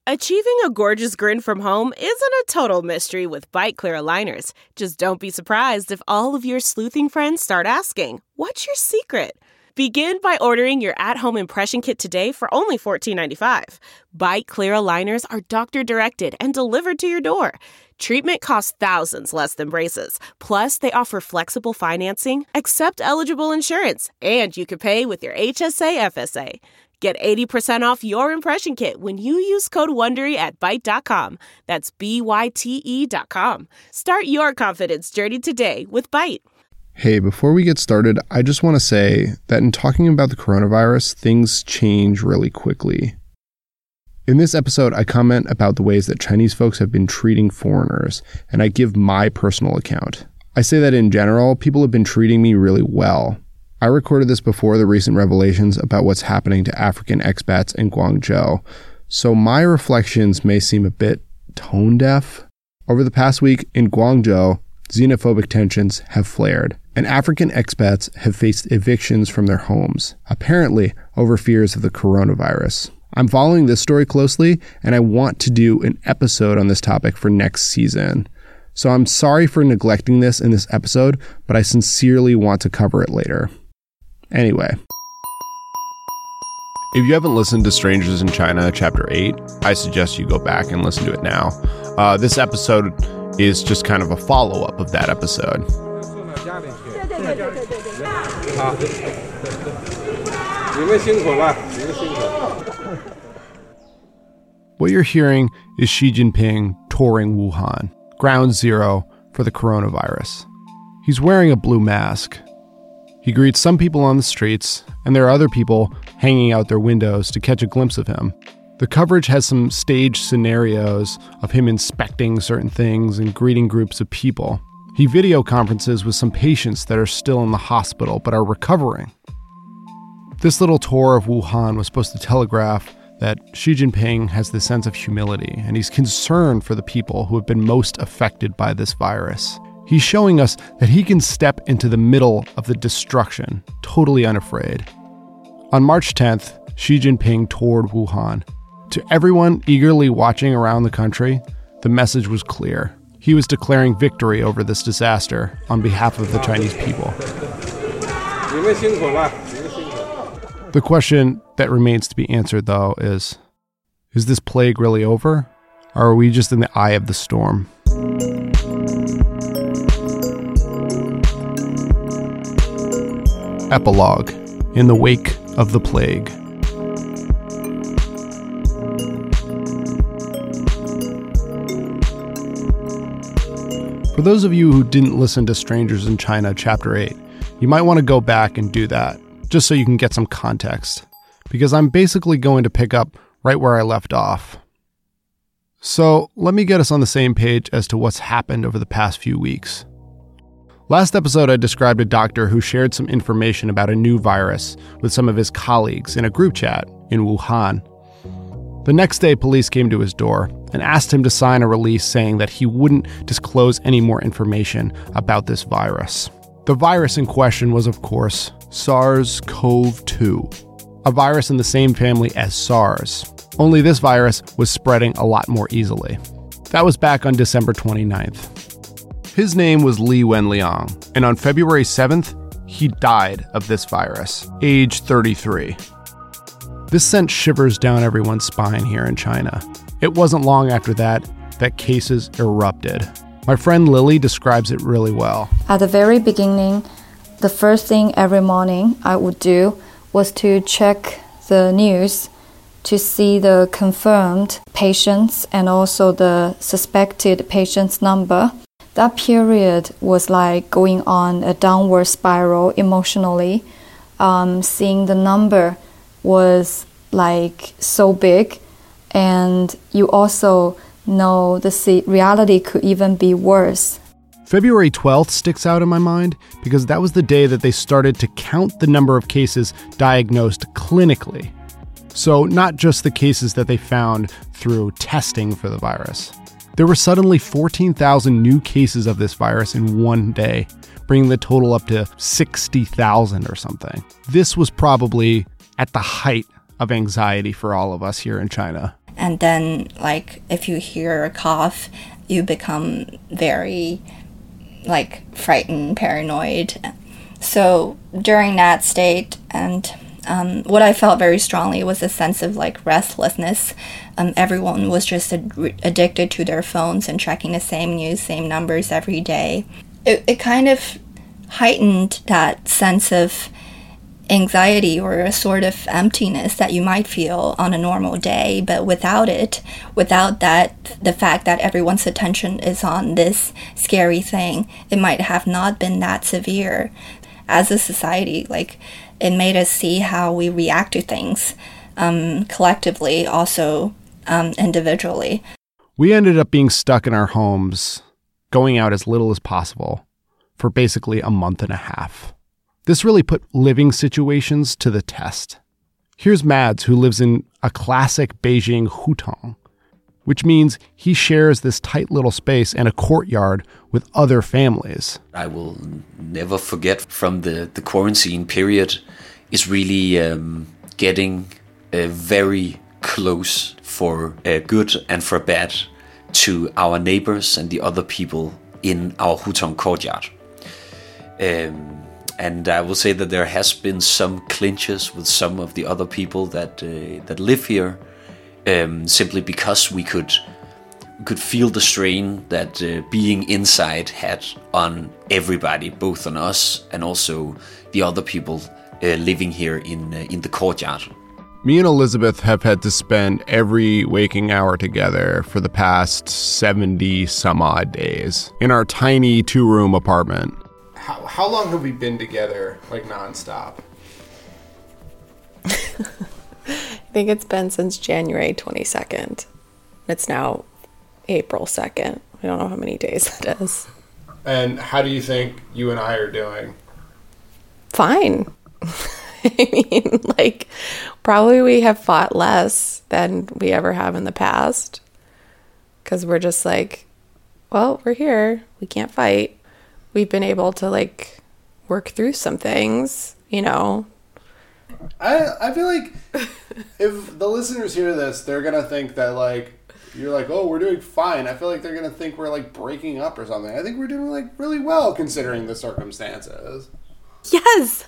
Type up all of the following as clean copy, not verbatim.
Achieving a gorgeous grin from home isn't a total mystery with Byte Clear aligners. Just don't be surprised if all of your sleuthing friends start asking, "What's your secret?" Begin by ordering your at-home impression kit today for only $14.95. Byte Clear aligners are doctor-directed and delivered to your door. Treatment costs thousands less than braces. Plus, they offer flexible financing, accept eligible insurance, and you can pay with your HSA FSA. Get 80% off your impression kit when you use code WONDERY at Byte.com. That's BYTE.com. Start your confidence journey today with Byte. Hey, before we get started, I just want to say that in talking about the coronavirus, things change really quickly. In this episode, I comment about the ways that Chinese folks have been treating foreigners, and I give my personal account. I say that in general, people have been treating me really well. I recorded this before the recent revelations about what's happening to African expats in Guangzhou, so my reflections may seem a bit tone-deaf. Over the past week in Guangzhou, xenophobic tensions have flared, and African expats have faced evictions from their homes, apparently over fears of the coronavirus. I'm following this story closely, and I want to do an episode on this topic for next season. So I'm sorry for neglecting this in this episode, but I sincerely want to cover it later. Anyway. If you haven't listened to Strangers in China, Chapter 8, I suggest you go back and listen to it now. This episode is just kind of a follow-up of that episode. What you're hearing is Xi Jinping touring Wuhan, ground zero for the coronavirus. He's wearing a blue mask. He greets some people on the streets, and there are other people hanging out their windows to catch a glimpse of him. The coverage has some staged scenarios of him inspecting certain things and greeting groups of people. He video conferences with some patients that are still in the hospital but are recovering. This little tour of Wuhan was supposed to telegraph that Xi Jinping has this sense of humility, and he's concerned for the people who have been most affected by this virus. He's showing us that he can step into the middle of the destruction, totally unafraid. On March 10th, Xi Jinping toured Wuhan. To everyone eagerly watching around the country, the message was clear. He was declaring victory over this disaster on behalf of the Chinese people. The question that remains to be answered, though, is this plague really over? Or are we just in the eye of the storm? Epilogue. In the wake of the plague. For those of you who didn't listen to Strangers in China, Chapter 8, you might want to go back and do that, just so you can get some context, because I'm basically going to pick up right where I left off. So let me get us on the same page as to what's happened over the past few weeks. Last episode, I described a doctor who shared some information about a new virus with some of his colleagues in a group chat in Wuhan. The next day, police came to his door and asked him to sign a release saying that he wouldn't disclose any more information about this virus. The virus in question was, of course, SARS-CoV-2, a virus in the same family as SARS. Only this virus was spreading a lot more easily. That was back on December 29th. His name was Li Wenliang, and on February 7th, he died of this virus, age 33. This sent shivers down everyone's spine here in China. It wasn't long after that cases erupted. My friend Lily describes it really well. At the very beginning, the first thing every morning I would do was to check the news to see the confirmed patients and also the suspected patients' number. That period was like going on a downward spiral emotionally. Seeing the number was like so big, and you also know the reality could even be worse. February 12th sticks out in my mind because that was the day that they started to count the number of cases diagnosed clinically. So not just the cases that they found through testing for the virus. There were suddenly 14,000 new cases of this virus in one day, bringing the total up to 60,000 or something. This was probably at the height of anxiety for all of us here in China. And then, like, if you hear a cough, you become very, like, frightened, paranoid. So during that state, and what I felt very strongly was a sense of, like, restlessness. Everyone was just addicted to their phones and checking the same news, same numbers every day. It kind of heightened that sense of anxiety or a sort of emptiness that you might feel on a normal day, but without that, the fact that everyone's attention is on this scary thing, it might have not been that severe. As a society, like, it made us see how we react to things, collectively, also individually. We ended up being stuck in our homes, going out as little as possible, for basically a month and a half. This really put living situations to the test. Here's Mads, who lives in a classic Beijing hutong, which means he shares this tight little space and a courtyard with other families. I will never forget from the quarantine period is really getting very close for good and for bad to our neighbors and the other people in our hutong courtyard. And I will say that there has been some clinches with some of the other people that live here, simply because we could feel the strain that being inside had on everybody, both on us and also the other people living here in the courtyard. Me and Elizabeth have had to spend every waking hour together for the past 70 some odd days in our tiny 2-room apartment. How long have we been together, like, nonstop? I think it's been since January 22nd. It's now April 2nd. I don't know how many days that is. And how do you think you and I are doing? Fine. I mean, like, probably we have fought less than we ever have in the past. Because we're just like, well, we're here. We can't fight. We've been able to, like, work through some things, you know. I feel like if the listeners hear this, they're going to think that, like, you're like, oh, we're doing fine. I feel like they're going to think we're, like, breaking up or something. I think we're doing, like, really well considering the circumstances. Yes.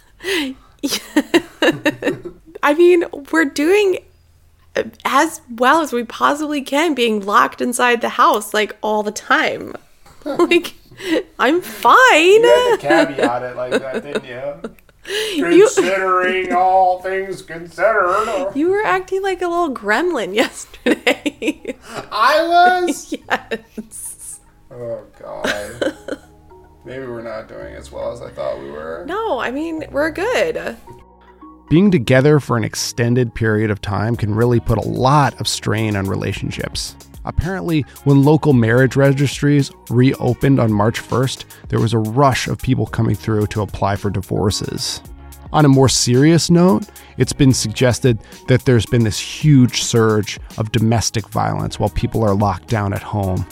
I mean, we're doing as well as we possibly can being locked inside the house, like, all the time. Like, I'm fine. You had to caveat it like that, didn't you? Considering all things considered. You were acting like a little gremlin yesterday. I was? Yes. Oh, God. Maybe we're not doing as well as I thought we were. No, I mean, we're good. Being together for an extended period of time can really put a lot of strain on relationships. Apparently, when local marriage registries reopened on March 1st, there was a rush of people coming through to apply for divorces. On a more serious note, it's been suggested that there's been this huge surge of domestic violence while people are locked down at home.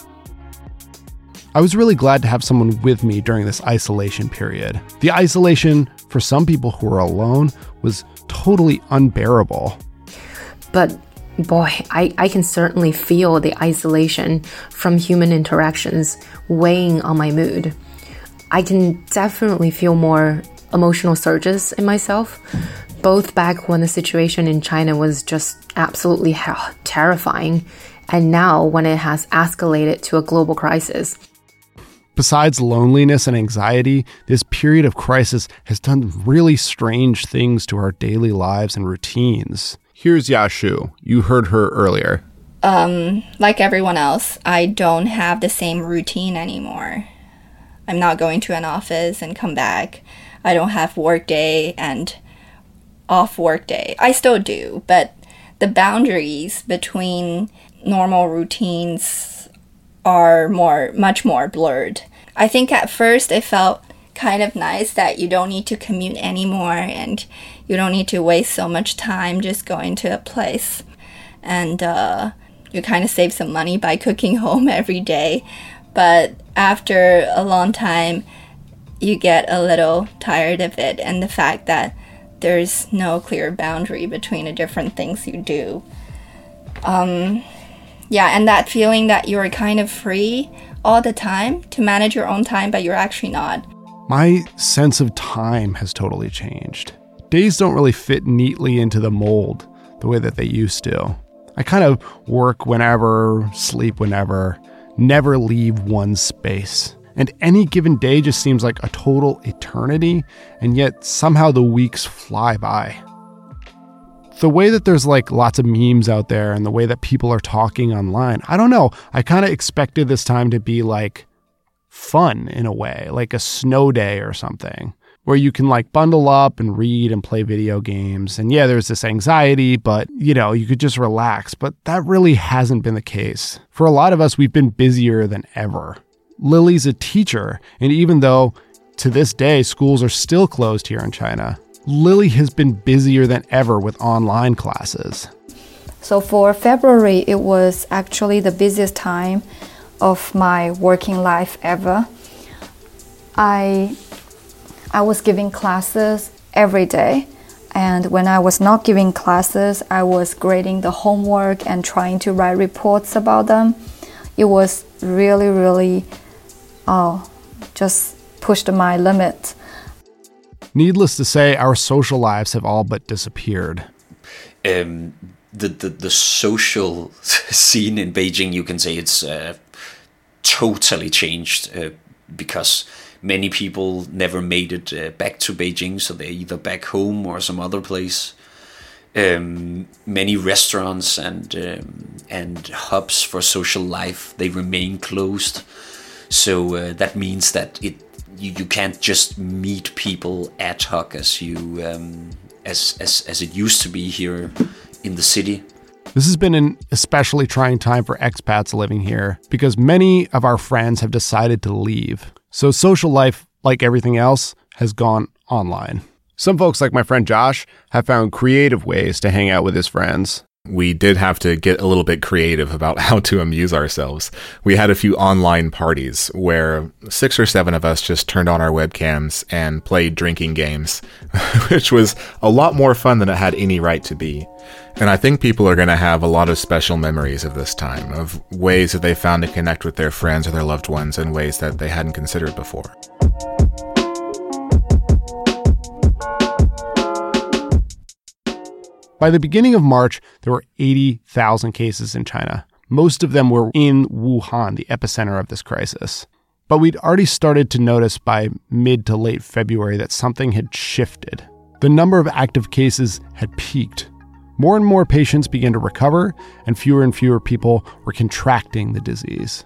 I was really glad to have someone with me during this isolation period. The isolation, for some people who were alone, was totally unbearable. But boy, I can certainly feel the isolation from human interactions weighing on my mood. I can definitely feel more emotional surges in myself, both back when the situation in China was just absolutely terrifying, and now when it has escalated to a global crisis. Besides loneliness and anxiety, this period of crisis has done really strange things to our daily lives and routines. Here's Yashu. You heard her earlier. Like everyone else, I don't have the same routine anymore. I'm not going to an office and come back. I don't have work day and off work day. I still do, but the boundaries between normal routines are much more blurred. I think at first it felt kind of nice that you don't need to commute anymore and you don't need to waste so much time just going to a place. And you kind of save some money by cooking home every day. But after a long time, you get a little tired of it and the fact that there's no clear boundary between the different things you do. Yeah, and that feeling that you're kind of free all the time to manage your own time, but you're actually not. My sense of time has totally changed. Days don't really fit neatly into the mold the way that they used to. I kind of work whenever, sleep whenever, never leave one space. And any given day just seems like a total eternity, and yet somehow the weeks fly by. The way that there's like lots of memes out there and the way that people are talking online, I don't know. I kind of expected this time to be like fun in a way, like a snow day or something, where you can like bundle up and read and play video games. And yeah, there's this anxiety, but you know, you could just relax. But that really hasn't been the case. For a lot of us, we've been busier than ever. Lily's a teacher, and even though to this day schools are still closed here in China, Lily has been busier than ever with online classes. So for February, it was actually the busiest time of my working life ever. I was giving classes every day, and when I was not giving classes, I was grading the homework and trying to write reports about them. It was really, just pushed my limit. Needless to say, our social lives have all but disappeared. The social scene in Beijing, you can say it's totally changed because many people never made it back to Beijing, so they're either back home or some other place. Many restaurants and hubs for social life, they remain closed. So that means that you can't just meet people ad hoc as you as it used to be here in the city. This has been an especially trying time for expats living here because many of our friends have decided to leave. So social life, like everything else, has gone online. Some folks, like my friend Josh, have found creative ways to hang out with his friends. We did have to get a little bit creative about how to amuse ourselves. We had a few online parties where 6 or 7 of us just turned on our webcams and played drinking games, which was a lot more fun than it had any right to be. And I think people are going to have a lot of special memories of this time, of ways that they found to connect with their friends or their loved ones in ways that they hadn't considered before. By the beginning of March, there were 80,000 cases in China. Most of them were in Wuhan, the epicenter of this crisis. But we'd already started to notice by mid to late February that something had shifted. The number of active cases had peaked. More and more patients began to recover, and fewer people were contracting the disease.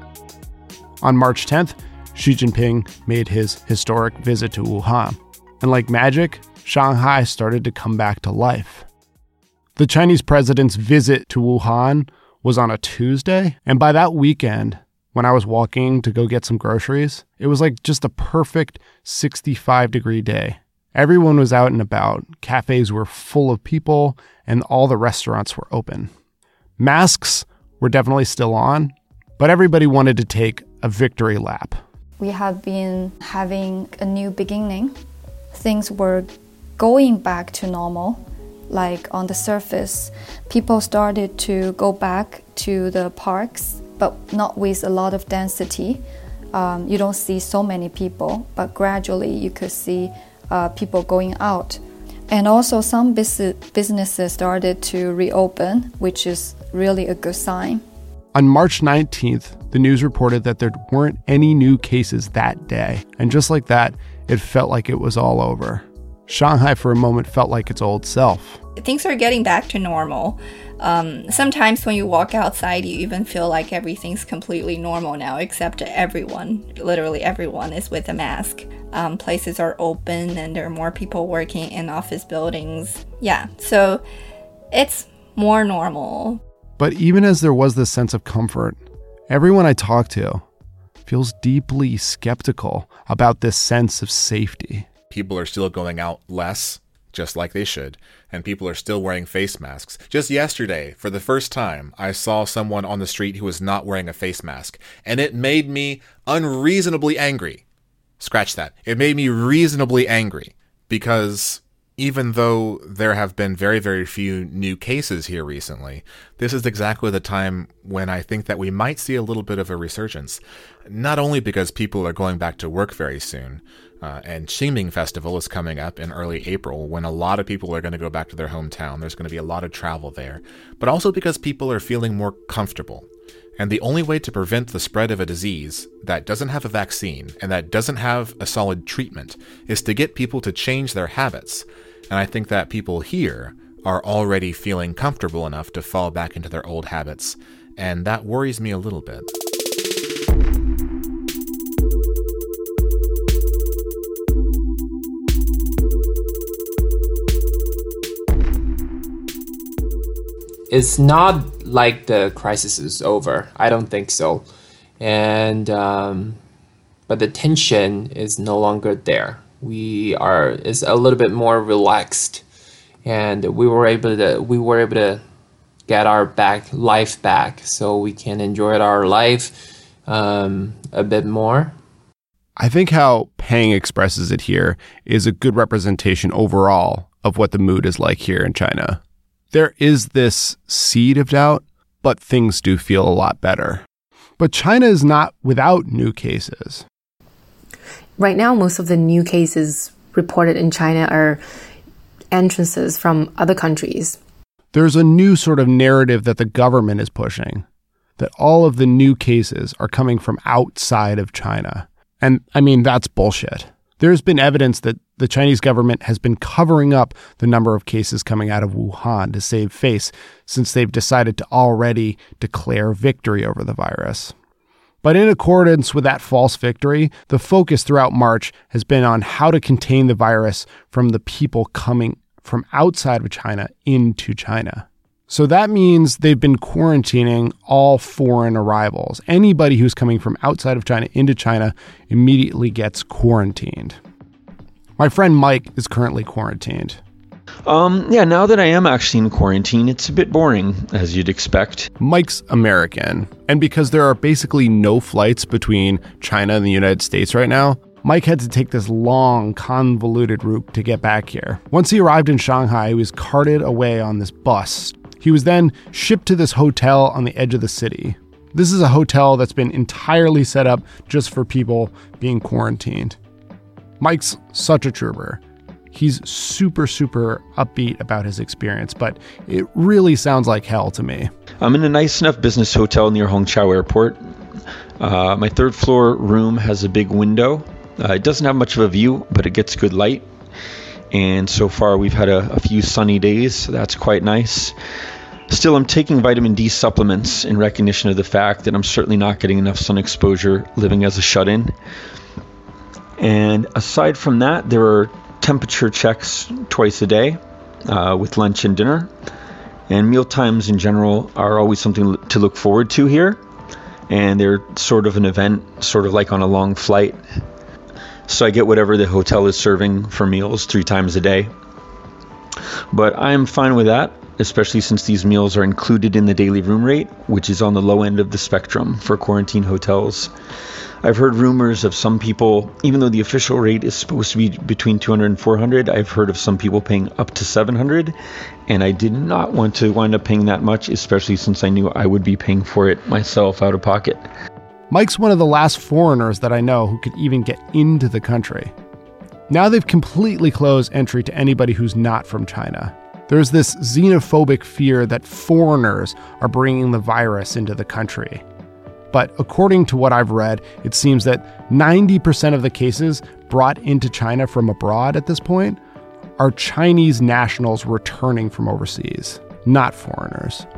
On March 10th, Xi Jinping made his historic visit to Wuhan. And like magic, Shanghai started to come back to life. The Chinese president's visit to Wuhan was on a Tuesday, and by that weekend, when I was walking to go get some groceries, it was like just a perfect 65-degree day. Everyone was out and about, cafes were full of people, and all the restaurants were open. Masks were definitely still on, but everybody wanted to take a victory lap. We have been having a new beginning. Things were going back to normal. Like on the surface, people started to go back to the parks, but not with a lot of density. You don't see so many people, but gradually you could see people going out. And also some businesses started to reopen, which is really a good sign. On March 19th, the news reported that there weren't any new cases that day. And just like that, it felt like it was all over. Shanghai for a moment felt like its old self. Things are getting back to normal. Sometimes when you walk outside, you even feel like everything's completely normal now, except everyone, literally everyone, is with a mask. Places are open and there are more people working in office buildings. Yeah, so it's more normal. But even as there was this sense of comfort, everyone I talk to feels deeply skeptical about this sense of safety. People are still going out less, just like they should, and people are still wearing face masks. Just yesterday, for the first time, I saw someone on the street who was not wearing a face mask, and it made me unreasonably angry. Scratch that. It made me reasonably angry, because Even though there have been very, very few new cases here recently, this is exactly the time when I think that we might see a little bit of a resurgence. Not only because people are going back to work very soon, and Qingming Festival is coming up in early April when a lot of people are going to go back to their hometown. There's going to be a lot of travel there, but also because people are feeling more comfortable. And the only way to prevent the spread of a disease that doesn't have a vaccine and that doesn't have a solid treatment is to get people to change their habits. And I think that people here are already feeling comfortable enough to fall back into their old habits. And that worries me a little bit. It's not like the crisis is over. I don't think so. And but the tension is no longer there. It's a little bit more relaxed, and we were able to get our life back, so we can enjoy our life a bit more. I think how Peng expresses it here is a good representation overall of what the mood is like here in China. There is this seed of doubt, but things do feel a lot better. But China is not without new cases. Right now, most of the new cases reported in China are entrances from other countries. There's a new sort of narrative that the government is pushing, that all of the new cases are coming from outside of China. And I mean, that's bullshit. There's been evidence that the Chinese government has been covering up the number of cases coming out of Wuhan to save face since they've decided to already declare victory over the virus. But in accordance with that false victory, the focus throughout March has been on how to contain the virus from the people coming from outside of China into China. So that means they've been quarantining all foreign arrivals. Anybody who's coming from outside of China into China immediately gets quarantined. My friend Mike is currently quarantined. Now that I am actually in quarantine, it's a bit boring, as you'd expect. Mike's American, and because there are basically no flights between China and the United States right now, Mike had to take this long, convoluted route to get back here. Once he arrived in Shanghai, he was carted away on this bus. He was then shipped to this hotel on the edge of the city. This is a hotel that's been entirely set up just for people being quarantined. Mike's such a trooper. He's super, super upbeat about his experience, but it really sounds like hell to me. I'm in a nice enough business hotel near Hongqiao Airport. My third floor room has a big window. It doesn't have much of a view, but it gets good light. And so far we've had a few sunny days, so that's quite nice. Still, I'm taking vitamin D supplements in recognition of the fact that I'm certainly not getting enough sun exposure living as a shut-in. And aside from that, there are temperature checks twice a day with lunch and dinner. And meal times in general are always something to look forward to here. And they're sort of an event, sort of like on a long flight. So I get whatever the hotel is serving for meals 3 times a day. But I'm fine with that, especially since these meals are included in the daily room rate, which is on the low end of the spectrum for quarantine hotels. I've heard rumors of some people, even though the official rate is supposed to be between 200 and 400, I've heard of some people paying up to 700, and I did not want to wind up paying that much, especially since I knew I would be paying for it myself out of pocket. Mike's one of the last foreigners that I know who could even get into the country. Now they've completely closed entry to anybody who's not from China. There's this xenophobic fear that foreigners are bringing the virus into the country. But according to what I've read, it seems that 90% of the cases brought into China from abroad at this point are Chinese nationals returning from overseas, not foreigners.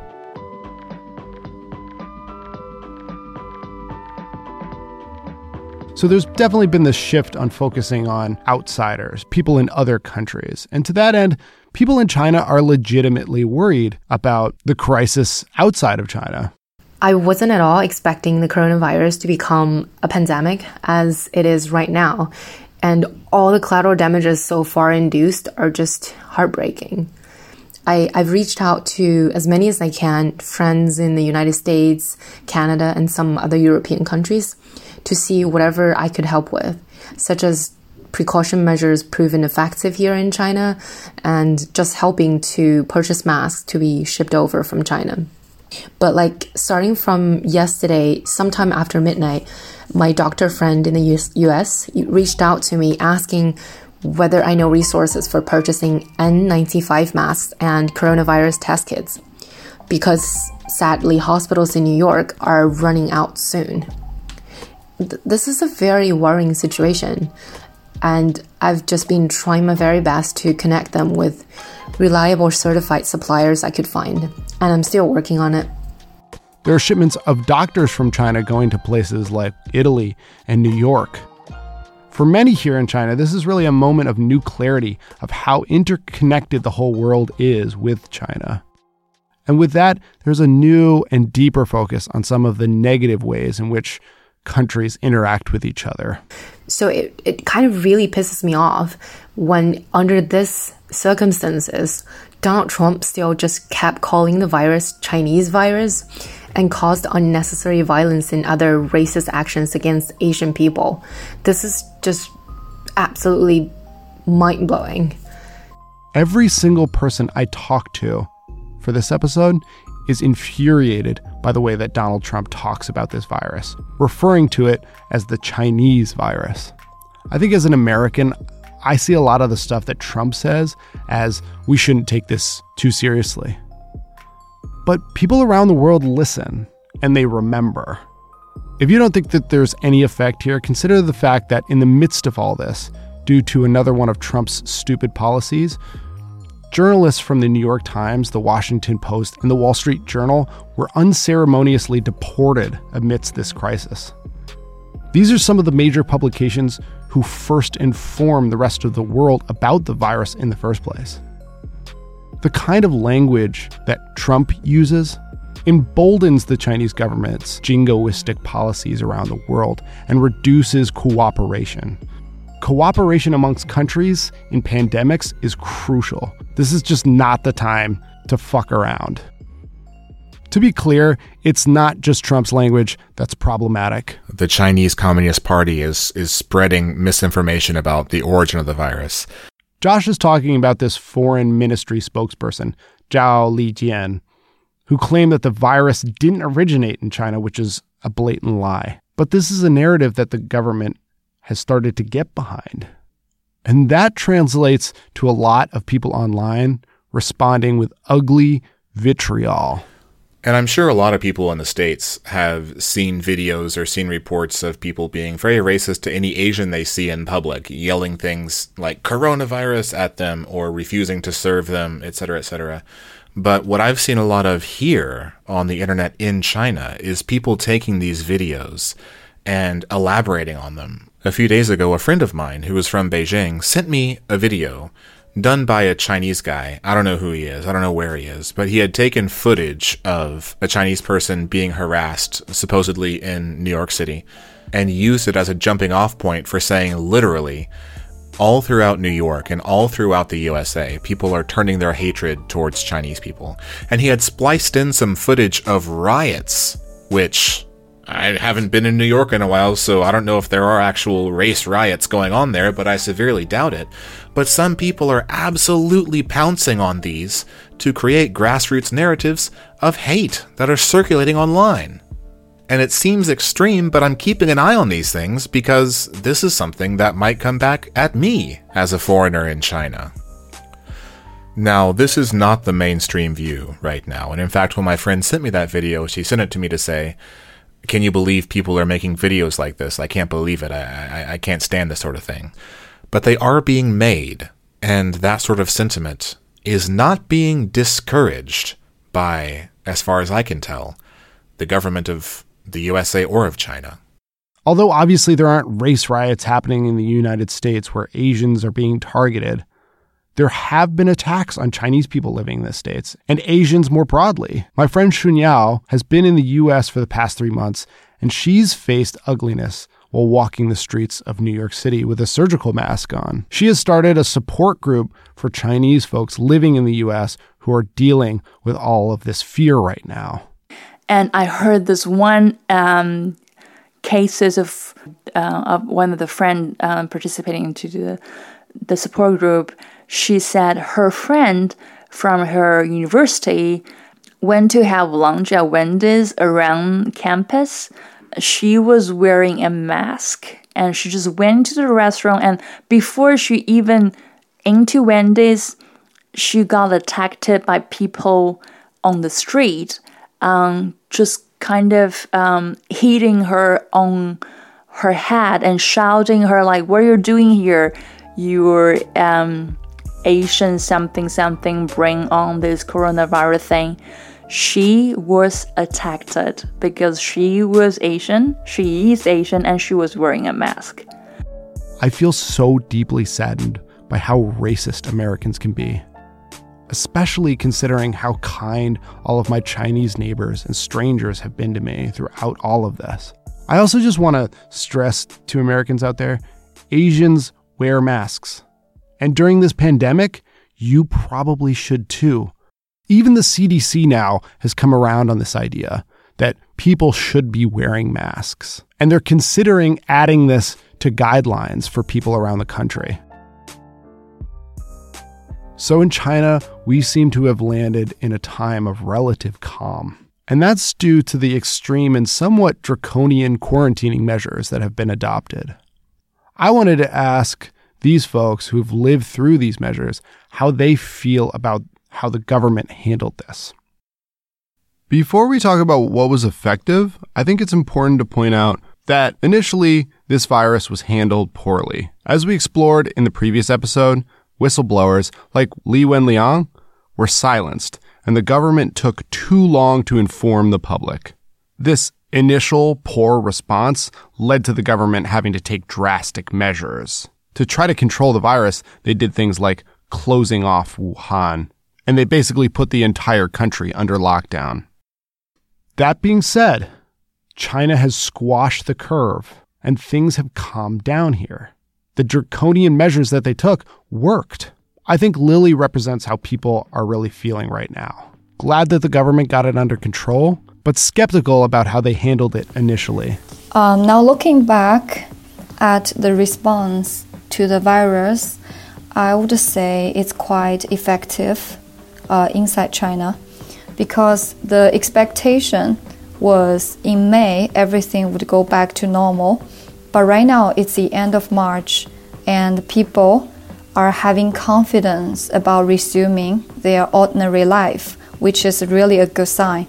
So there's definitely been this shift on focusing on outsiders, people in other countries. And to that end, people in China are legitimately worried about the crisis outside of China. I wasn't at all expecting the coronavirus to become a pandemic as it is right now. And all the collateral damages so far induced are just heartbreaking. I've reached out to as many as I can, friends in the United States, Canada, and some other European countries to see whatever I could help with, such as precaution measures proven effective here in China and just helping to purchase masks to be shipped over from China. But like starting from yesterday, sometime after midnight, my doctor friend in the US reached out to me asking whether I know resources for purchasing N95 masks and coronavirus test kits, because sadly hospitals in New York are running out soon. This is a very worrying situation, and I've just been trying my very best to connect them with reliable certified suppliers I could find, and I'm still working on it. There are shipments of doctors from China going to places like Italy and New York. For many here in China, this is really a moment of new clarity of how interconnected the whole world is with China. And with that, there's a new and deeper focus on some of the negative ways in which countries interact with each other. So it kind of really pisses me off when, under this circumstances, Donald Trump still just kept calling the virus Chinese virus and caused unnecessary violence and other racist actions against Asian people. This is just absolutely mind-blowing. Every single person I talked to for this episode is infuriated by the way that Donald Trump talks about this virus, referring to it as the Chinese virus. I think as an American, I see a lot of the stuff that Trump says as we shouldn't take this too seriously. But people around the world listen, and they remember. If you don't think that there's any effect here, consider the fact that in the midst of all this, due to another one of Trump's stupid policies, journalists from the New York Times, the Washington Post, and the Wall Street Journal were unceremoniously deported amidst this crisis. These are some of the major publications who first informed the rest of the world about the virus in the first place. The kind of language that Trump uses emboldens the Chinese government's jingoistic policies around the world and reduces cooperation. Cooperation amongst countries in pandemics is crucial. This is just not the time to fuck around. To be clear, it's not just Trump's language that's problematic. The Chinese Communist Party is spreading misinformation about the origin of the virus. Josh is talking about this foreign ministry spokesperson, Zhao Lijian, who claimed that the virus didn't originate in China, which is a blatant lie. But this is a narrative that the government has started to get behind. And that translates to a lot of people online responding with ugly vitriol. And I'm sure a lot of people in the States have seen videos or seen reports of people being very racist to any Asian they see in public, yelling things like coronavirus at them or refusing to serve them, etc., etc. But what I've seen a lot of here on the internet in China is people taking these videos and elaborating on them. A few days ago, a friend of mine who was from Beijing sent me a video done by a Chinese guy. I don't know who he is. I don't know where he is. But he had taken footage of a Chinese person being harassed, supposedly in New York City, and used it as a jumping off point for saying literally, all throughout New York and all throughout the USA, people are turning their hatred towards Chinese people. And he had spliced in some footage of riots, which I haven't been in New York in a while, so I don't know if there are actual race riots going on there, but I severely doubt it. But some people are absolutely pouncing on these to create grassroots narratives of hate that are circulating online. And it seems extreme, but I'm keeping an eye on these things because this is something that might come back at me as a foreigner in China. Now, this is not the mainstream view right now. And in fact, when my friend sent me that video, she sent it to me to say, can you believe people are making videos like this? I can't believe it. I can't stand this sort of thing. But they are being made, and that sort of sentiment is not being discouraged by, as far as I can tell, the government of the USA or of China. Although obviously there aren't race riots happening in the United States where Asians are being targeted, there have been attacks on Chinese people living in the States, and Asians more broadly. My friend Shun Yao has been in the U.S. for the past 3 months, and she's faced ugliness while walking the streets of New York City with a surgical mask on. She has started a support group for Chinese folks living in the U.S. who are dealing with all of this fear right now. And I heard this one cases of of one of the friend participating into the support group, she said her friend from her university went to have lunch at Wendy's around campus. She was wearing a mask, and she just went to the restaurant, and before she even into Wendy's, she got attacked by people on the street, just kind of hitting her on her head and shouting her like, "What are you doing here? You're Asian something, bring on this coronavirus thing." She was attacked because she was Asian, she is Asian, and she was wearing a mask. I feel so deeply saddened by how racist Americans can be, especially considering how kind all of my Chinese neighbors and strangers have been to me throughout all of this. I also just want to stress to Americans out there, Asians wear masks. And during this pandemic, you probably should too. Even the CDC now has come around on this idea that people should be wearing masks. And they're considering adding this to guidelines for people around the country. So in China, we seem to have landed in a time of relative calm. And that's due to the extreme and somewhat draconian quarantining measures that have been adopted. I wanted to ask these folks who've lived through these measures how they feel about how the government handled this. Before we talk about what was effective, I think it's important to point out that initially this virus was handled poorly. As we explored in the previous episode, whistleblowers like Li Wenliang were silenced, and the government took too long to inform the public. This initial poor response led to the government having to take drastic measures. To try to control the virus, they did things like closing off Wuhan, and they basically put the entire country under lockdown. That being said, China has squashed the curve, and things have calmed down here. The draconian measures that they took worked. I think Lily represents how people are really feeling right now. Glad that the government got it under control, but skeptical about how they handled it initially. Now looking back at the response to the virus, I would say it's quite effective inside China, because the expectation was in May everything would go back to normal, but right now it's the end of March and people are having confidence about resuming their ordinary life, which is really a good sign.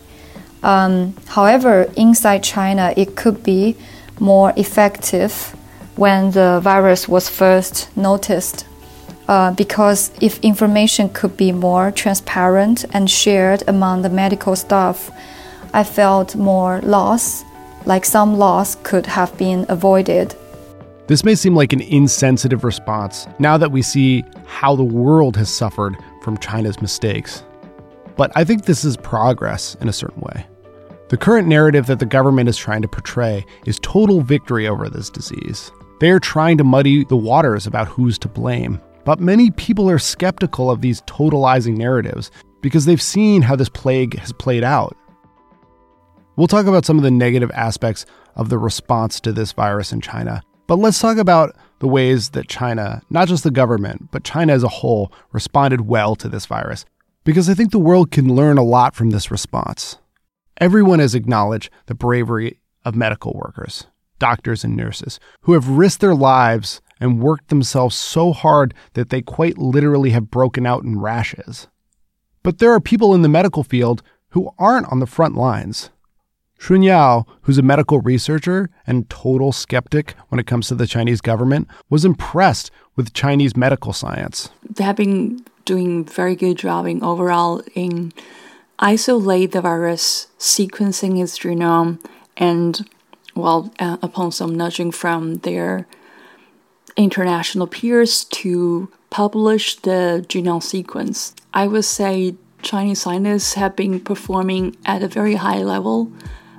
However, inside China it could be more effective when the virus was first noticed. Because if information could be more transparent and shared among the medical staff, I felt more loss, like some loss could have been avoided. This may seem like an insensitive response now that we see how the world has suffered from China's mistakes. But I think this is progress in a certain way. The current narrative that the government is trying to portray is total victory over this disease. They are trying to muddy the waters about who's to blame. But many people are skeptical of these totalizing narratives because they've seen how this plague has played out. We'll talk about some of the negative aspects of the response to this virus in China, but let's talk about the ways that China, not just the government, but China as a whole, responded well to this virus, because I think the world can learn a lot from this response. Everyone has acknowledged the bravery of medical workers, doctors and nurses, who have risked their lives and worked themselves so hard that they quite literally have broken out in rashes. But there are people in the medical field who aren't on the front lines. Xun Yao, who's a medical researcher and total skeptic when it comes to the Chinese government, was impressed with Chinese medical science. They have been doing a very good job overall in isolate the virus, sequencing its genome, and upon some nudging from their international peers to publish the genome sequence. I would say Chinese scientists have been performing at a very high level.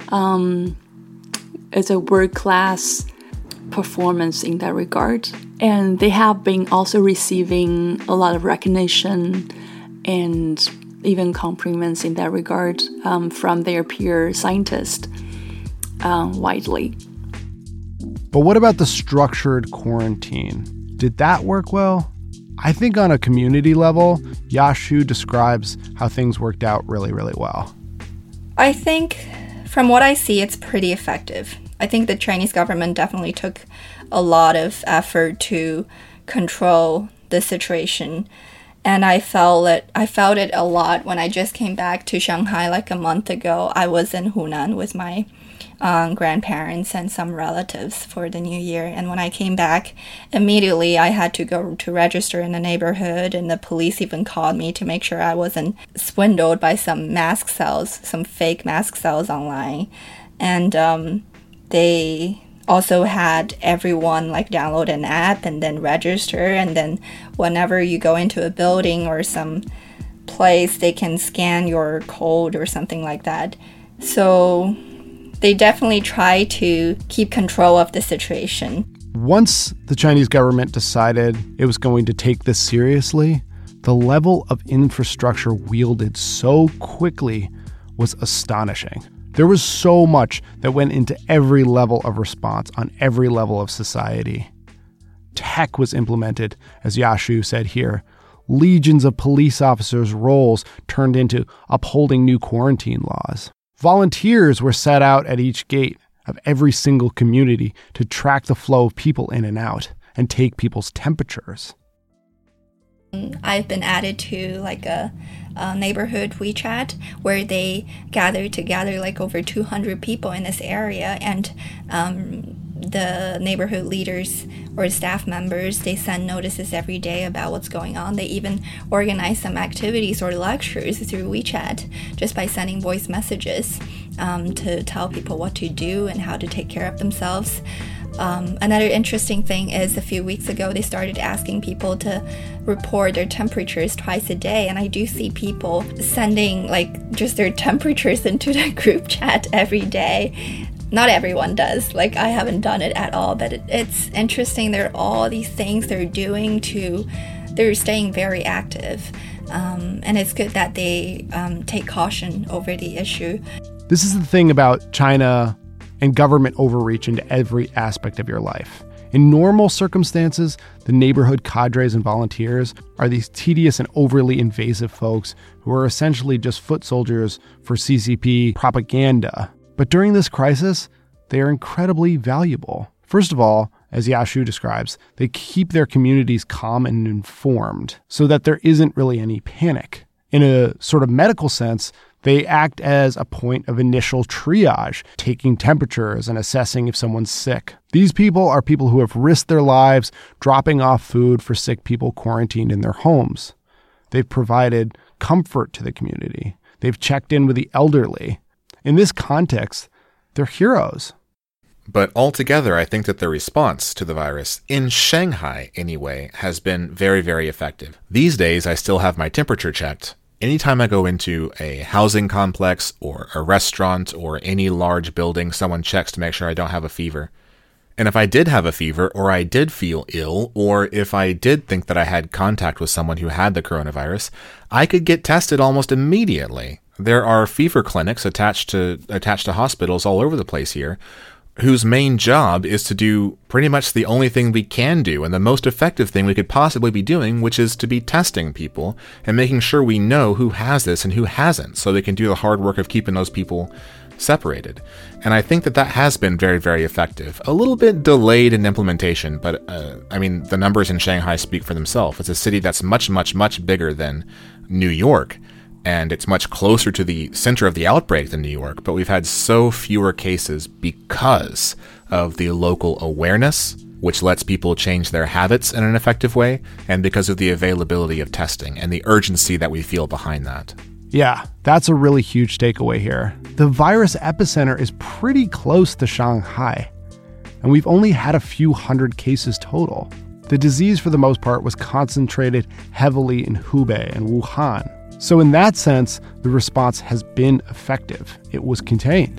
It's a world-class performance in that regard. And they have been also receiving a lot of recognition and even compliments in that regard from their peer scientists widely. But what about the structured quarantine? Did that work well? I think on a community level, Yashu describes how things worked out really, really well. I think from what I see, it's pretty effective. I think the Chinese government definitely took a lot of effort to control the situation. And I felt it a lot when I just came back to Shanghai like a month ago. I was in Hunan with my grandparents and some relatives for the new year. And when I came back, immediately I had to go to register in the neighborhood, and the police even called me to make sure I wasn't swindled by some mask sales, some fake mask sales online. And they also had everyone like download an app and then register, and then whenever you go into a building or some place, they can scan your code or something like that. So they definitely try to keep control of the situation. Once the Chinese government decided it was going to take this seriously, the level of infrastructure wielded so quickly was astonishing. There was so much that went into every level of response on every level of society. Tech was implemented, as Yashu said here. Legions of police officers' roles turned into upholding new quarantine laws. Volunteers were set out at each gate of every single community to track the flow of people in and out and take people's temperatures. I've been added to like a neighborhood WeChat where they gather together like over 200 people in this area, and the neighborhood leaders or staff members, they send notices every day about what's going on. They even organize some activities or lectures through WeChat just by sending voice messages to tell people what to do and how to take care of themselves. Another interesting thing is a few weeks ago, they started asking people to report their temperatures twice a day. And I do see people sending like just their temperatures into the group chat every day. Not everyone does. Like, I haven't done it at all, but it's interesting. There are all these things they're doing they're staying very active. And it's good that they take caution over the issue. This is the thing about China and government overreach into every aspect of your life. In normal circumstances, the neighborhood cadres and volunteers are these tedious and overly invasive folks who are essentially just foot soldiers for CCP propaganda. But during this crisis, they are incredibly valuable. First of all, as Yashu describes, they keep their communities calm and informed so that there isn't really any panic. In a sort of medical sense, they act as a point of initial triage, taking temperatures and assessing if someone's sick. These people are people who have risked their lives dropping off food for sick people quarantined in their homes. They've provided comfort to the community. They've checked in with the elderly. In this context, they're heroes. But altogether, I think that the response to the virus, in Shanghai anyway, has been very, very effective. These days, I still have my temperature checked. Anytime I go into a housing complex or a restaurant or any large building, someone checks to make sure I don't have a fever. And if I did have a fever, or I did feel ill, or if I did think that I had contact with someone who had the coronavirus, I could get tested almost immediately. There are fever clinics attached to hospitals all over the place here, whose main job is to do pretty much the only thing we can do and the most effective thing we could possibly be doing, which is to be testing people and making sure we know who has this and who hasn't, so they can do the hard work of keeping those people separated. And I think that has been very, very effective. A little bit delayed in implementation, but the numbers in Shanghai speak for themselves. It's a city that's much, much, much bigger than New York, and it's much closer to the center of the outbreak than New York, but we've had so fewer cases because of the local awareness, which lets people change their habits in an effective way, and because of the availability of testing and the urgency that we feel behind that. Yeah, that's a really huge takeaway here. The virus epicenter is pretty close to Shanghai, and we've only had a few hundred cases total. The disease, for the most part, was concentrated heavily in Hubei and Wuhan. So in that sense, the response has been effective. It was contained.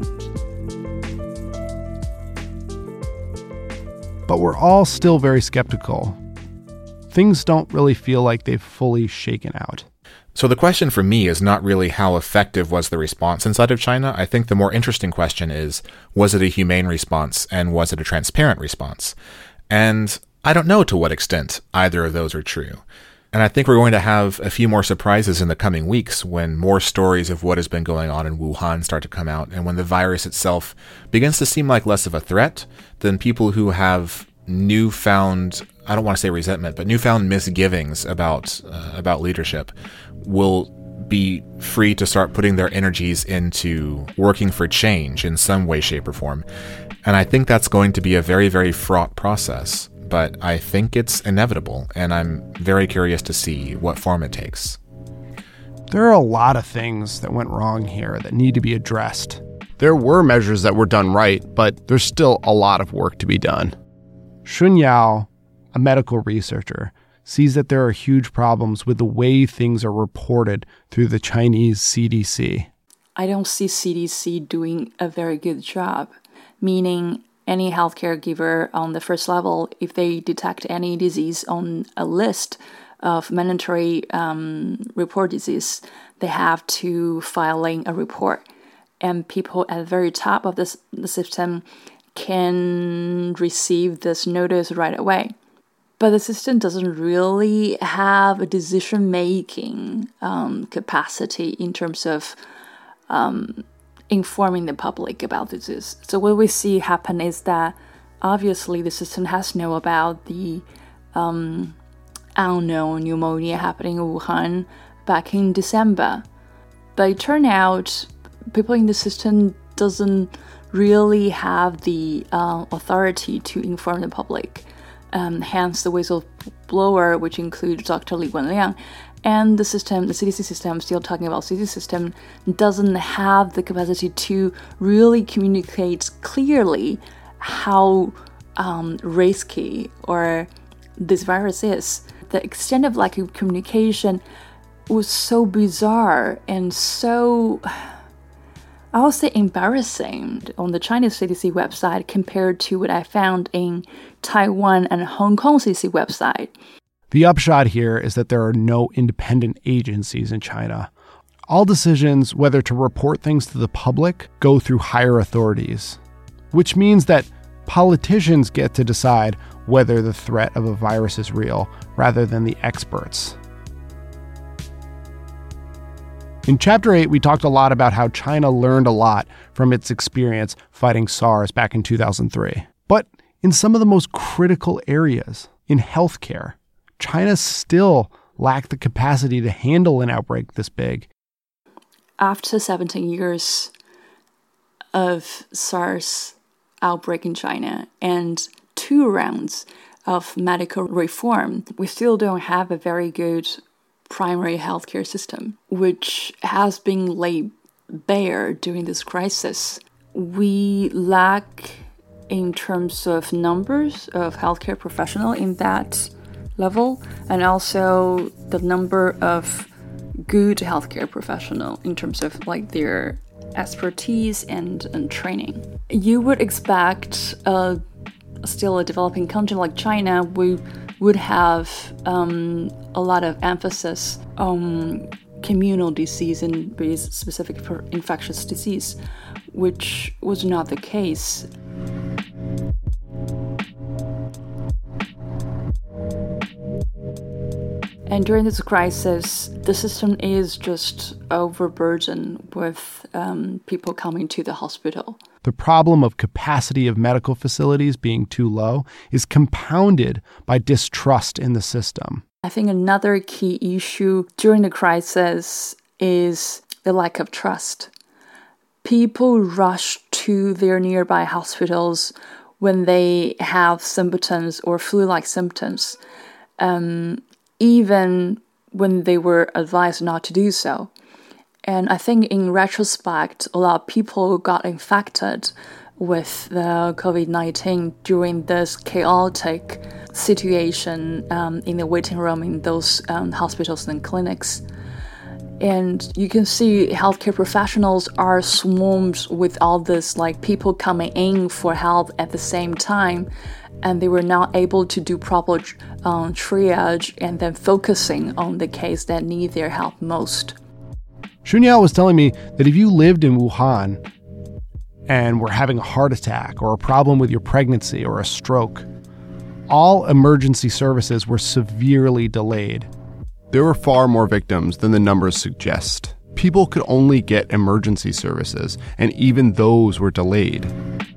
But we're all still very skeptical. Things don't really feel like they've fully shaken out. So the question for me is not really how effective was the response inside of China. I think the more interesting question is, was it a humane response and was it a transparent response? And I don't know to what extent either of those are true. And I think we're going to have a few more surprises in the coming weeks when more stories of what has been going on in Wuhan start to come out, and when the virus itself begins to seem like less of a threat than people who have newfound, I don't want to say resentment, but newfound misgivings about leadership will be free to start putting their energies into working for change in some way, shape, or form. And I think that's going to be a very, very fraught process, but I think it's inevitable, and I'm very curious to see what form it takes. There are a lot of things that went wrong here that need to be addressed. There were measures that were done right, but there's still a lot of work to be done. Shun Yao, a medical researcher, sees that there are huge problems with the way things are reported through the Chinese CDC. I don't see CDC doing a very good job, meaning any healthcare giver on the first level, if they detect any disease on a list of mandatory report disease, they have to file in a report. And people at the very top of the system can receive this notice right away. But the system doesn't really have a decision-making capacity in terms of informing the public about this. So what we see happen is that obviously the system has known about the unknown pneumonia happening in Wuhan back in December. But it turned out people in the system doesn't really have the authority to inform the public. Hence the whistleblower, which includes Dr. Li Wenliang, and the CDC system, still talking about CDC system, doesn't have the capacity to really communicate clearly how risky or this virus is. The extent of lack of communication was so bizarre and so, I would say, embarrassing on the Chinese CDC website compared to what I found in Taiwan and Hong Kong CDC website. The upshot here is that there are no independent agencies in China. All decisions, whether to report things to the public, go through higher authorities, which means that politicians get to decide whether the threat of a virus is real, rather than the experts. In Chapter 8, we talked a lot about how China learned a lot from its experience fighting SARS back in 2003. But in some of the most critical areas, in healthcare, China still lacked the capacity to handle an outbreak this big. After 17 years of SARS outbreak in China and 2 rounds of medical reform, we still don't have a very good primary healthcare system, which has been laid bare during this crisis. We lack in terms of numbers of healthcare professionals in that level, and also the number of good healthcare professionals in terms of like their expertise and training. You would expect still a developing country like China, we would have a lot of emphasis on communal disease and specific for infectious disease, which was not the case. And during this crisis, the system is just overburdened with people coming to the hospital. The problem of capacity of medical facilities being too low is compounded by distrust in the system. I think another key issue during the crisis is the lack of trust. People rush to their nearby hospitals when they have symptoms or flu-like symptoms, even when they were advised not to do so. And I think in retrospect, a lot of people got infected with the COVID-19 during this chaotic situation in the waiting room in those hospitals and clinics. And you can see healthcare professionals are swarmed with all this, like people coming in for help at the same time, and they were not able to do proper triage and then focusing on the case that need their help most. Xunyao was telling me that if you lived in Wuhan and were having a heart attack or a problem with your pregnancy or a stroke, all emergency services were severely delayed. There were far more victims than the numbers suggest. People could only get emergency services, and even those were delayed.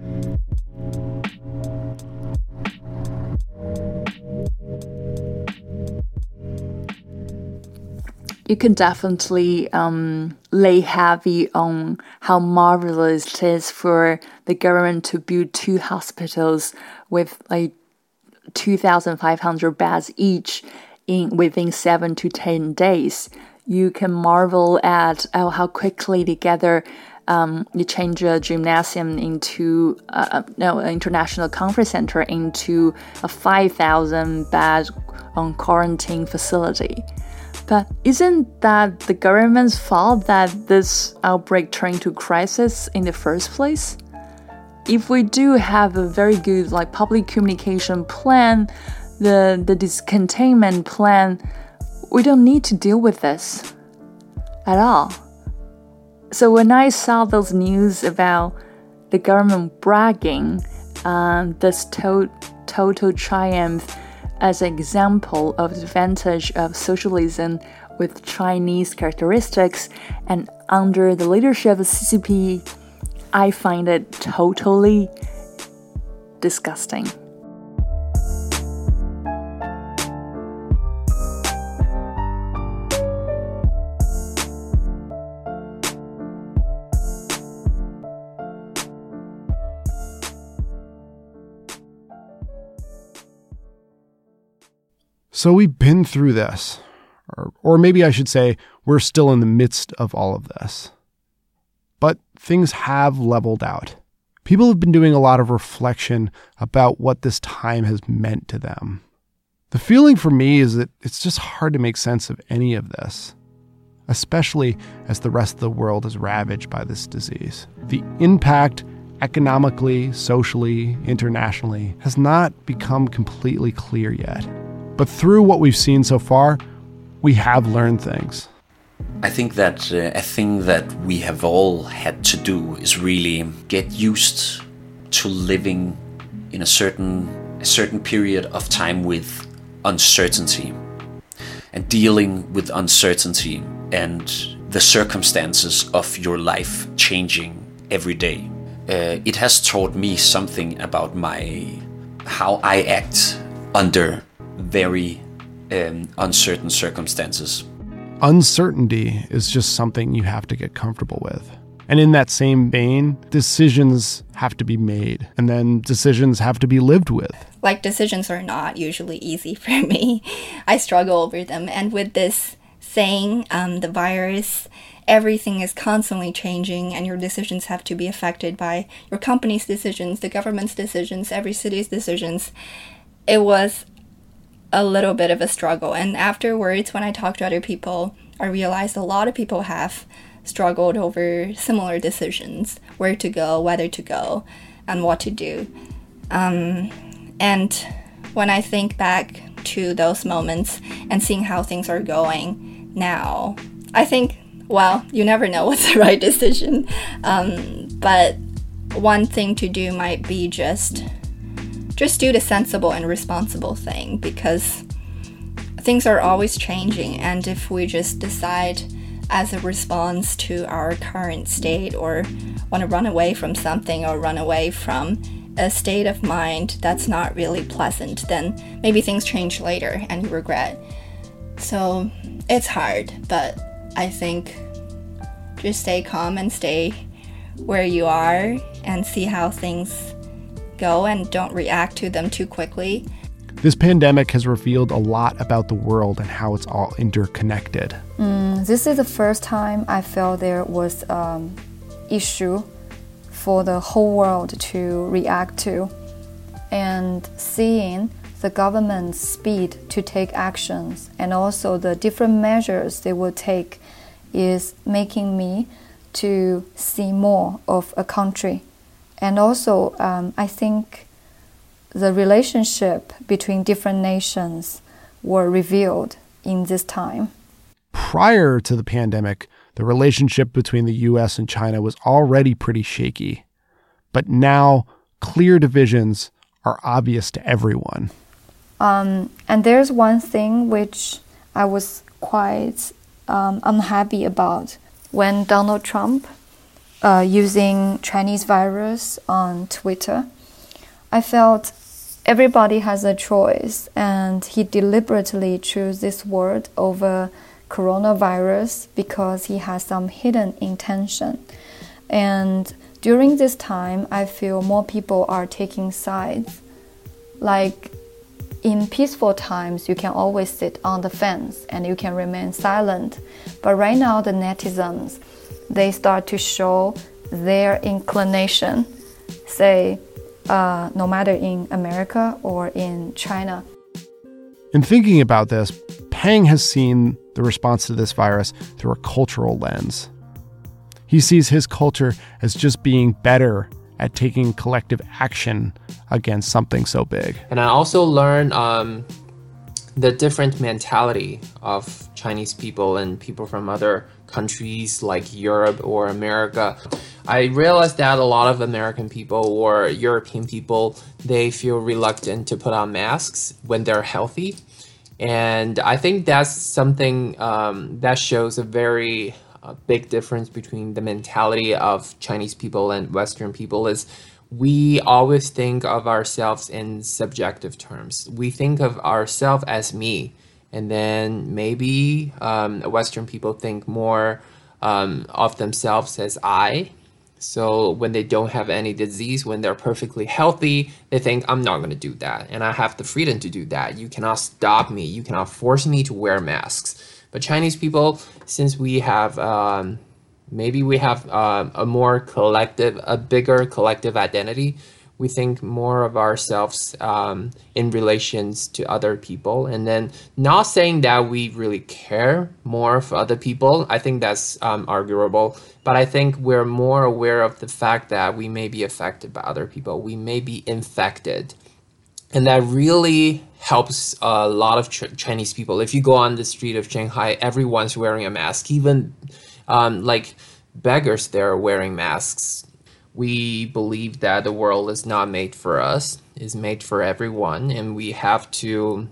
You can definitely lay heavy on how marvelous it is for the government to build 2 hospitals with like 2,500 beds each within 7 to 10 days. You can marvel at how quickly together you change a gymnasium into an international conference center into a 5,000 bed quarantine facility. But isn't that the government's fault that this outbreak turned to crisis in the first place? If we do have a very good public communication plan, the discontainment plan, we don't need to deal with this at all. So when I saw those news about the government bragging this total triumph as an example of the advantage of socialism with Chinese characteristics and under the leadership of CCP, I find it totally disgusting. So we've been through this, or maybe I should say we're still in the midst of all of this. But things have leveled out. People have been doing a lot of reflection about what this time has meant to them. The feeling for me is that it's just hard to make sense of any of this, especially as the rest of the world is ravaged by this disease. The impact economically, socially, internationally has not become completely clear yet. But through what we've seen so far, we have learned things. I think that a thing that we have all had to do is really get used to living in a certain period of time with uncertainty and dealing with uncertainty and the circumstances of your life changing every day. It has taught me something about how I act under very uncertain circumstances. Uncertainty is just something you have to get comfortable with. And in that same vein, decisions have to be made, and then decisions have to be lived with. Decisions are not usually easy for me. I struggle over them. And with this saying, the virus, everything is constantly changing, and your decisions have to be affected by your company's decisions, the government's decisions, every city's decisions. It was a little bit of a struggle. And afterwards, when I talk to other people, I realized a lot of people have struggled over similar decisions, where to go, whether to go, and what to do. And when I think back to those moments and seeing how things are going now, I think, well, you never know what's the right decision. But one thing to do might be just do the sensible and responsible thing, because things are always changing, and if we just decide as a response to our current state or want to run away from something or run away from a state of mind that's not really pleasant, then maybe things change later and you regret. So it's hard, but I think just stay calm and stay where you are and see how things go and don't react to them too quickly. This pandemic has revealed a lot about the world and how it's all interconnected. This is the first time I felt there was an issue for the whole world to react to. And seeing the government's speed to take actions and also the different measures they will take is making me to see more of a country. And also, I think the relationship between different nations were revealed in this time. Prior to the pandemic, the relationship between the US and China was already pretty shaky. But now, clear divisions are obvious to everyone. And there's one thing which I was quite unhappy about. When Donald Trump using Chinese virus on Twitter, I felt everybody has a choice, and he deliberately chose this word over coronavirus because he has some hidden intention. And during this time, I feel more people are taking sides. Like, in peaceful times, you can always sit on the fence and you can remain silent. But right now, the netizens, they start to show their inclination, say, no matter in America or in China. In thinking about this, Peng has seen the response to this virus through a cultural lens. He sees his culture as just being better at taking collective action against something so big. And I also learned the different mentality of Chinese people and people from other countries like Europe or America. I realized that a lot of American people or European people, they feel reluctant to put on masks when they're healthy. And I think that's something that shows a very big difference between the mentality of Chinese people and Western people is we always think of ourselves in subjective terms. We think of ourselves as me, and then maybe Western people think more of themselves as I. So when they don't have any disease, when they're perfectly healthy, they think, I'm not going to do that, and I have the freedom to do that. You cannot stop me. You cannot force me to wear masks. But Chinese people, since we have, maybe we have a more collective, a bigger collective identity, we think more of ourselves in relations to other people. And then not saying that we really care more for other people. I think that's arguable. But I think we're more aware of the fact that we may be affected by other people. We may be infected. And that really helps a lot of Chinese people. If you go on the street of Shanghai, everyone's wearing a mask. Even like beggars, they're wearing masks. We believe that the world is not made for us, it's made for everyone. And we have to,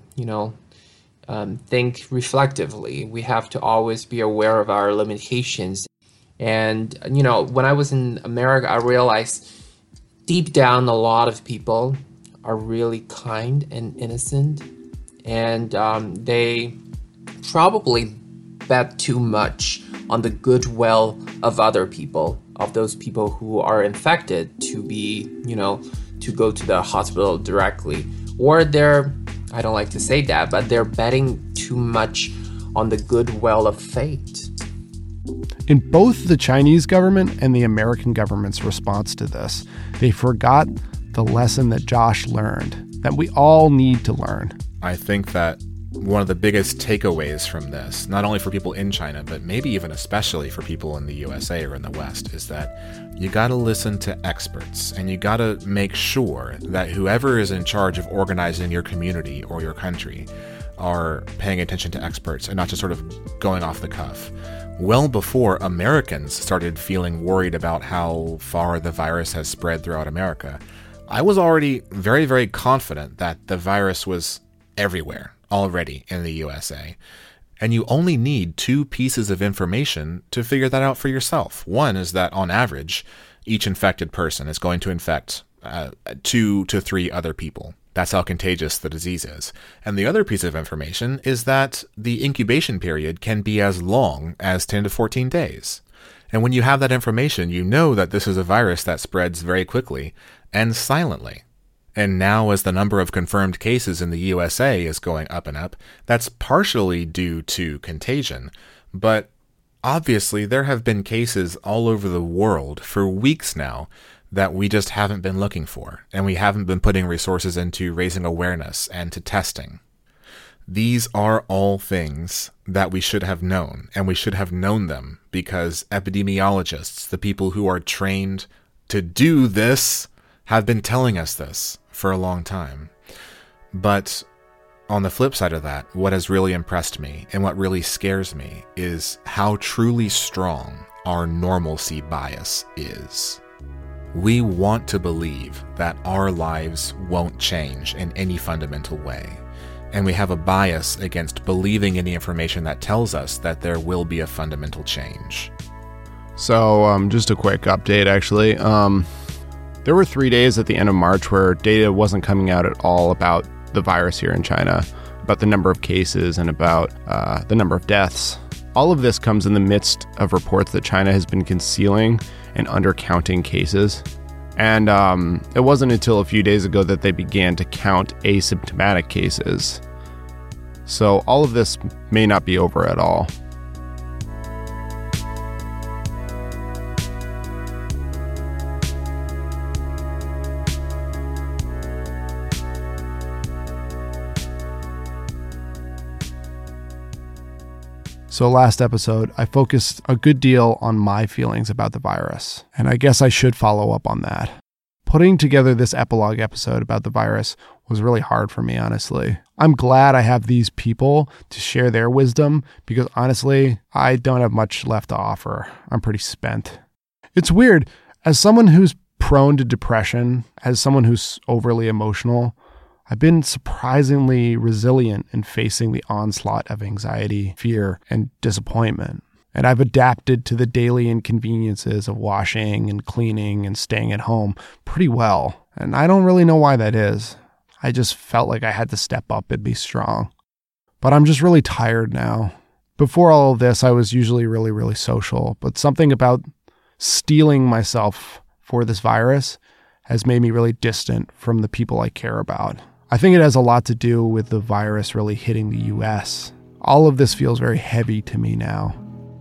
think reflectively. We have to always be aware of our limitations. And, when I was in America, I realized deep down a lot of people are really kind and innocent, and they probably bet too much on the goodwill of other people, of those people who are infected to be, to go to the hospital directly. Or I don't like to say that, but they're betting too much on the goodwill of fate. In both the Chinese government and the American government's response to this, they forgot the lesson that Josh learned, that we all need to learn. I think that one of the biggest takeaways from this, not only for people in China, but maybe even especially for people in the USA or in the West, is that you got to listen to experts, and you got to make sure that whoever is in charge of organizing your community or your country are paying attention to experts and not just sort of going off the cuff. Well before Americans started feeling worried about how far the virus has spread throughout America, I was already very, very confident that the virus was everywhere already in the USA. And you only need two pieces of information to figure that out for yourself. One is that on average, each infected person is going to infect 2 to 3 other people. That's how contagious the disease is. And the other piece of information is that the incubation period can be as long as 10 to 14 days. And when you have that information, you know that this is a virus that spreads very quickly and silently. And now as the number of confirmed cases in the USA is going up and up, that's partially due to contagion. But obviously there have been cases all over the world for weeks now that we just haven't been looking for, and we haven't been putting resources into raising awareness and to testing. These are all things that we should have known, and we should have known them because epidemiologists, the people who are trained to do this, have been telling us this for a long time. But on the flip side of that, what has really impressed me and what really scares me is how truly strong our normalcy bias is. We want to believe that our lives won't change in any fundamental way. And we have a bias against believing in the information that tells us that there will be a fundamental change. So just a quick update, actually. There were 3 days at the end of March where data wasn't coming out at all about the virus here in China, about the number of cases and about the number of deaths. All of this comes in the midst of reports that China has been concealing and undercounting cases. And it wasn't until a few days ago that they began to count asymptomatic cases. So all of this may not be over at all. So last episode, I focused a good deal on my feelings about the virus, and I guess I should follow up on that. Putting together this epilogue episode about the virus was really hard for me, honestly. I'm glad I have these people to share their wisdom because honestly, I don't have much left to offer. I'm pretty spent. It's weird. As someone who's prone to depression, as someone who's overly emotional, I've been surprisingly resilient in facing the onslaught of anxiety, fear, and disappointment. And I've adapted to the daily inconveniences of washing and cleaning and staying at home pretty well. And I don't really know why that is. I just felt like I had to step up and be strong. But I'm just really tired now. Before all of this, I was usually really, really social. But something about steeling myself for this virus has made me really distant from the people I care about. I think it has a lot to do with the virus really hitting the US. All of this feels very heavy to me now.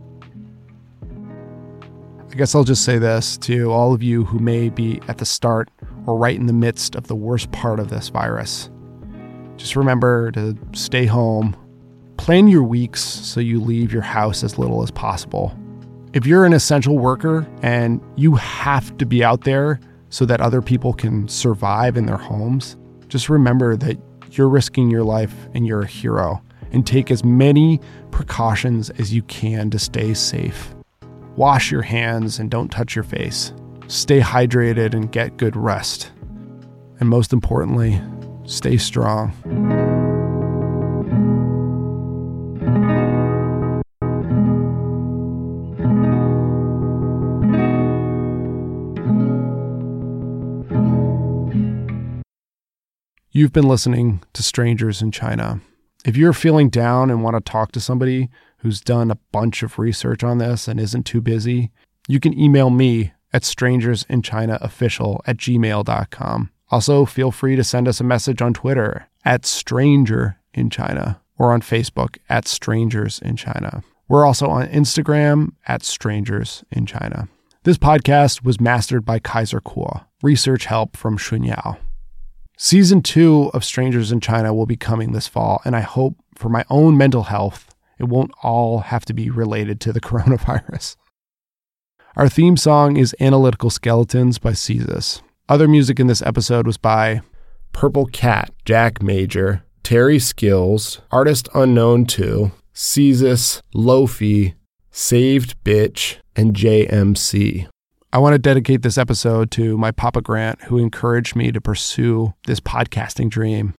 I guess I'll just say this to all of you who may be at the start or right in the midst of the worst part of this virus. Just remember to stay home. Plan your weeks so you leave your house as little as possible. If you're an essential worker and you have to be out there so that other people can survive in their homes, just remember that you're risking your life and you're a hero, and take as many precautions as you can to stay safe. Wash your hands and don't touch your face. Stay hydrated and get good rest. And most importantly, stay strong. You've been listening to Strangers in China. If you're feeling down and want to talk to somebody who's done a bunch of research on this and isn't too busy, you can email me at strangersinchinaofficial@gmail.com. Also, feel free to send us a message on Twitter @StrangerInChina or on Facebook @StrangersInChina. We're also on Instagram @StrangersInChina. This podcast was mastered by Kaiser Kuo. Research help from Shunyao. Season 2 of Strangers in China will be coming this fall, and I hope for my own mental health, it won't all have to be related to the coronavirus. Our theme song is Analytical Skeletons by Cezus. Other music in this episode was by Purple Cat, Jack Major, Terry Skills, Artist Unknown 2, Cezus, Lofi, Saved Bitch, and JMC. I want to dedicate this episode to my Papa Grant, who encouraged me to pursue this podcasting dream.